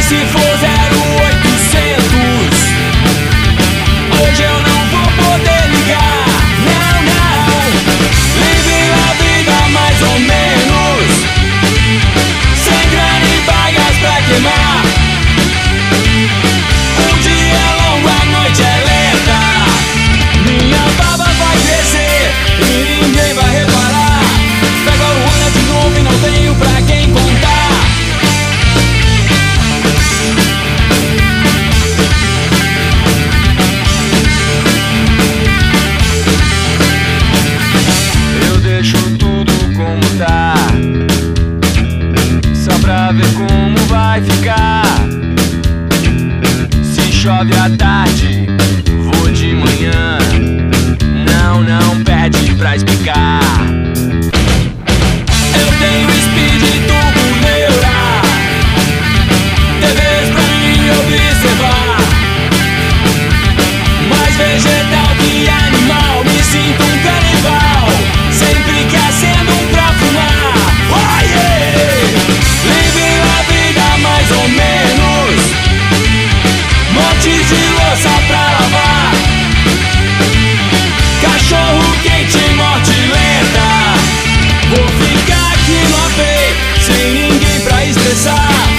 se for 0800, hoje eu não vou poder ligar. Não, não. Vive a vida mais ou menos, sem grana e bagas pra queimar. O dia é longo, a noite é lenta. Minha barba vai crescer e ninguém vai reparar. Pego a Ruana de novo e não tenho pra quem contar. Eu deixo tudo como tá, só pra ver como vai ficar. Se chove à tarde, vou de manhã. Não, não pede pra explicar. Eu tenho speed turbo neura, TVs pra mim observar. Mais vegetal que animal, me sinto um canibal, sempre caçando pra fumar. Oh yeah! Vive a vida mais ou menos, montes de louça pra lavar, cachorro quente, morte lenta. Vou ficar aqui no AP, sem ninguém pra estressar.